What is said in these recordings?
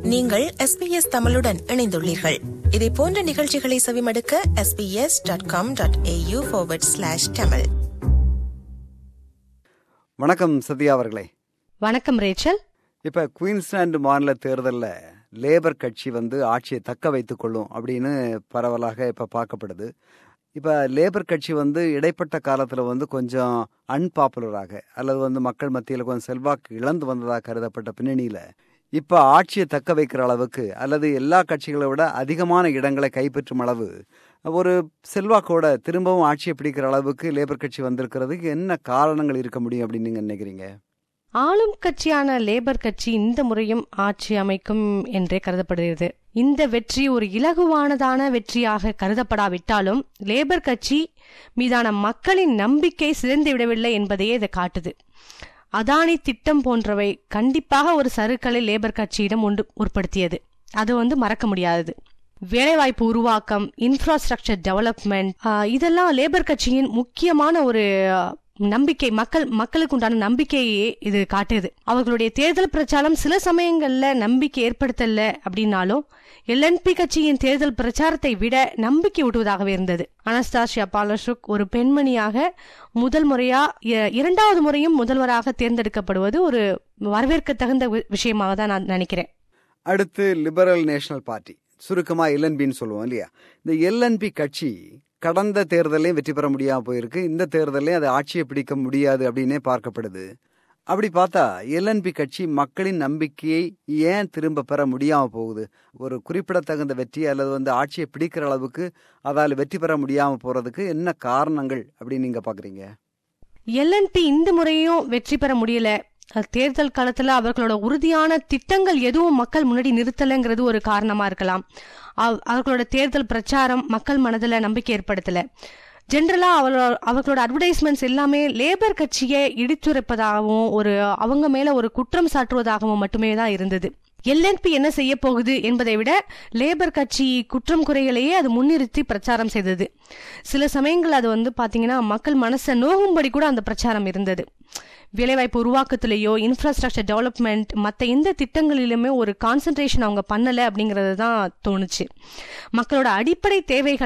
நீங்கள் SBS தமிழுடன் இணைந்துள்ளீர்கள். இதை போன்ற நிகழ்ச்சிகளை செவிமடுக்க sbs.com.au/tamil. வணக்கம் சத்யா அவர்களே. வணக்கம் ரேச்சல். இப்ப குயின்ஸ்லாந்து மாநில தேர்தலில் லேபர் கட்சி ஆட்சியை தக்க வைத்துக் கொள்ளும் அப்படின்னு பரவலாக இப்ப பார்க்கப்படுது. இப்ப லேபர் கட்சி இடைப்பட்ட காலத்துல கொஞ்சம் அன்பாப்புலராக அல்லது மக்கள் மத்தியில் கொஞ்சம் செல்வாக்கு இழந்து வந்ததாக கருதப்பட்ட பின்னணியில இப்ப ஆட்சியை தக்க வைக்கிற அளவுக்கு அல்லது எல்லா கட்சிகளை விட அதிகமான இடங்களை கைப்பற்றும் அளவு ஒரு செல்வாக்கோட திரும்பவும் ஆட்சியை பிடிக்கிற அளவுக்கு லேபர் கட்சி வந்திருக்கிறதுக்கு என்ன காரணங்கள் இருக்க முடியும் அப்படின்னு நீங்க நினைக்கிறீங்க? ஆளும் கட்சியான லேபர் கட்சி இந்த முறையும் ஆட்சி அமைக்கும் என்றே கருதப்படுகிறது. இந்த வெற்றி ஒரு இலகுவானதான வெற்றியாக கருதப்படாவிட்டாலும் லேபர் கட்சி மீதான மக்களின் நம்பிக்கை சிதைந்து விடவில்லை என்பதையே இதை காட்டுது. அதானி திட்டம் போன்றவை கண்டிப்பாக ஒரு சறுக்கலை லேபர் கட்சியிடம் உட்படுத்தியது. அது மறக்க முடியாதது. வேலைவாய்ப்பு உருவாக்கம், இன்ஃப்ராஸ்ட்ரக்சர் டெவலப்மெண்ட், இதெல்லாம் லேபர் கட்சியின் முக்கியமான ஒரு நம்பிக்கை, மக்களுக்கு உண்டான நம்பிக்கையே இது காட்டுது. அவர்களுடைய தேர்தல் பிரச்சாரம் சில சமயங்கள்ல நம்பிக்கை ஏற்படுத்தல அப்படின்னாலும் LNP கட்சியின் தேர்தல் பிரச்சாரத்தை விட நம்பிக்கை ஊட்டுவதாகவே இருந்தது. அனஸ்தாசியா பாலசுக் ஒரு பெண்மணியாக முதல் முறையா இரண்டாவது முறையும் முதல்வராக தேர்ந்தெடுக்கப்படுவது ஒரு வரவேற்க தகுந்த விஷயமாக தான் நான் நினைக்கிறேன். அடுத்து லிபரல் நேஷனல் பார்ட்டி, சுருக்கமா LNPன்னு சொல்லுவோம் இல்லையா? இந்த LNP கட்சி கடந்த தேர்தலையும் வெற்றி பெற முடியாம போயிருக்கு. இந்த தேர்தலையும் அதை ஆட்சியை பிடிக்க முடியாது அப்படின்னே பார்க்கப்படுது. அப்படி பார்த்தா LNP கட்சி மக்களின் நம்பிக்கையை ஏன் திரும்ப பெற முடியாம போகுது? ஒரு குறிப்பிடத்தகுந்த வெற்றி அல்லது ஆட்சியை பிடிக்கிற அளவுக்கு அதால் வெற்றி பெற முடியாம போறதுக்கு என்ன காரணங்கள் அப்படின்னு நீங்க பாக்குறீங்க? LNP இந்த முறையும் வெற்றி பெற முடியல. தேர்தல் காலத்துல அவர்களோட உறுதியான திட்டங்கள் எதுவும் மக்கள் முன்னாடி நிறுத்தலைங்கிறது ஒரு காரணமா இருக்கலாம். அவர்களோட தேர்தல் பிரச்சாரம் மக்கள் மனதுல நம்பிக்கை ஏற்படுத்தல. ஜென்ரலா அவர்களோட அட்வர்டைஸ்மெண்ட்ஸ் எல்லாமே லேபர் கட்சியை இடித்துரைப்பதாகவும் அவங்க மேல ஒரு குற்றம் சாட்டுவதாகவும் மட்டுமே தான் இருந்தது. LNP என்ன செய்ய போகுது என்பதை விட லேபர் கட்சி குற்றம் குறைகளையே அது முன்னிறுத்தி பிரச்சாரம் செய்தது. சில சமயங்கள் அது பாத்தீங்கன்னா மக்கள் மனசை நோகும்படி கூட அந்த பிரச்சாரம் இருந்தது. வேலைவாய்ப்பு உருவாக்கத்திலேயோ இன்ஃப்ராஸ்ட்ரக்சர் டெவலப்மெண்ட் மற்ற எந்த திட்டங்களிலுமே ஒரு கான்சென்ட்ரேஷன் அவங்க பண்ணல அப்படிங்கிறது தான் தோணுச்சு. மக்களோட அடிப்படை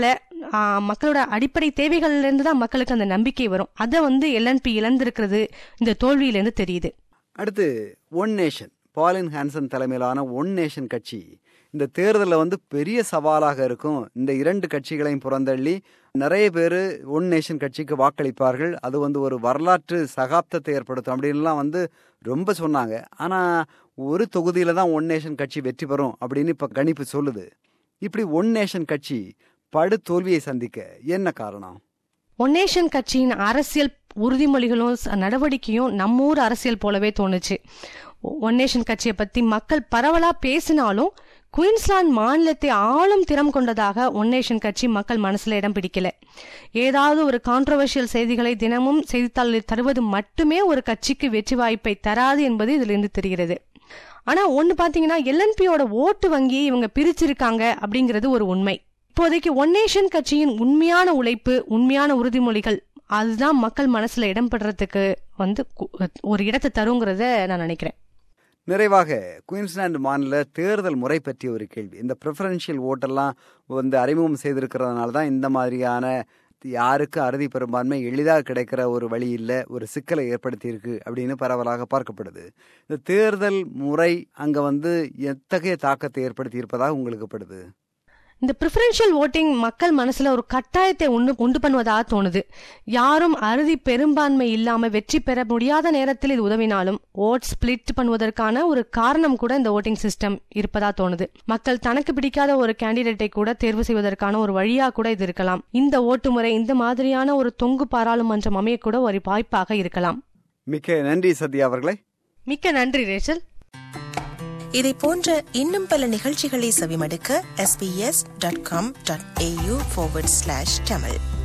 தேவைகள்ல இருந்து தான் மக்களுக்கு அந்த நம்பிக்கை வரும். அதை LNP இழந்திருக்கிறது இந்த தோல்வியிலிருந்து தெரியுது. அடுத்து ஒன் நேஷன், பாலின் ஹான்சன் தலைமையிலான ஒன் நேஷன் கட்சி இந்த தேர்தலில் பெரிய சவாலாக இருக்கும். இந்த இரண்டு கட்சிகளையும் புறந்தள்ளி நிறைய பேர் ஒன் நேஷன் கட்சிக்கு வாக்களிப்பார்கள். அது ஒரு வரலாற்று சகாப்தத்தை ஏற்படுத்தும் அப்படின்லாம் ரொம்ப சொன்னாங்க. ஆனால் ஒரு தொகுதியில தான் ஒன் நேஷன் கட்சி வெற்றி பெறும் அப்படின்னு இப்போ கணிப்பு சொல்லுது. இப்படி ஒன் நேஷன் கட்சி படு தோல்வியை சந்திக்க என்ன காரணம்? ஒன் நேஷன் கட்சியின் அரசியல் உறுதிமொழிகளும் நடவடிக்கையும் நம்மூர் அரசியல் போலவே தோணுச்சு. ஒன் நேஷன் கட்சியை பத்தி மக்கள் பரவலா பேசினாலும் குயின்ஸ்லாந்து மாநிலத்தை ஆளும் திறம் கொண்டதாக ஒன் நேஷன் கட்சி மக்கள் மனசுல இடம் பிடிக்கல. ஏதாவது ஒரு கான்ட்ரோவர்ஷியல் செய்திகளை தினமும் செய்தித்தாளில் தருவது மட்டுமே ஒரு கட்சிக்கு வெற்றி வாய்ப்பை தராது என்பது இதுல இருந்து தெரிகிறது. ஆனா ஒன்னு பாத்தீங்கன்னா LNPயோட ஓட்டு வங்கியை இவங்க பிரிச்சிருக்காங்க அப்படிங்கிறது ஒரு உண்மை. இப்போதைக்கு ஒன் நேஷன் கட்சியின் உண்மையான உழைப்பு, உண்மையான உறுதிமொழிகள் அதுதான் மக்கள் மனசுல இடம் பெறறதுக்கு ஒரு இடத்தை தருங்கிறத நான் நினைக்கிறேன். நிறைவாக குயின்ஸ்லாந்து மாநில தேர்தல் முறை பற்றிய ஒரு கேள்வி. இந்த ப்ரிஃபரன்ஷியல் ஓட்டெல்லாம் அறிமுகம் செய்திருக்கிறதுனால தான் இந்த மாதிரியான யாருக்கு அறுதி பெரும்பான்மை எளிதாக கிடைக்கிற ஒரு வழி இல்லை, ஒரு சிக்கலை ஏற்படுத்தியிருக்கு அப்படின்னு பரவலாக பார்க்கப்படுது. இந்த தேர்தல் முறை அங்கே எத்தகைய தாக்கத்தை ஏற்படுத்தி இருப்பதாக உங்களுக்கு படுது? இந்த ப்ரிஃபரன்ஷியல் ஓட்டிங் மக்கள் மனசுல ஒரு கட்டாயத்தை உண்டு பண்ணுவதாக தோணுது. யாரும் அறுதி பெரும்பான்மை இல்லாம வெற்றி பெற முடியாத நேரத்தில் இது உதவினாலும் ஓட் ஸ்பிளிட் பண்ணுவதற்கான ஒரு காரணம் கூட இந்த ஓட்டிங் சிஸ்டம் இருப்பதா தோணுது. மக்கள் தனக்கு பிடிக்காத ஒரு கேண்டிடேட்டை கூட தேர்வு செய்வதற்கான ஒரு வழியா கூட இது இருக்கலாம். இந்த ஓட்டு முறை இந்த மாதிரியான ஒரு தொங்கு பாராளுமன்றம் அமைய கூட ஒரு வாய்ப்பாக இருக்கலாம். மிக்க நன்றி சத்யா அவர்களே. மிக்க நன்றி ரேச்சல். இதை போன்ற இன்னும் பல நிகழ்ச்சிகளை செவிமடுக்க sbs.com.au/tamil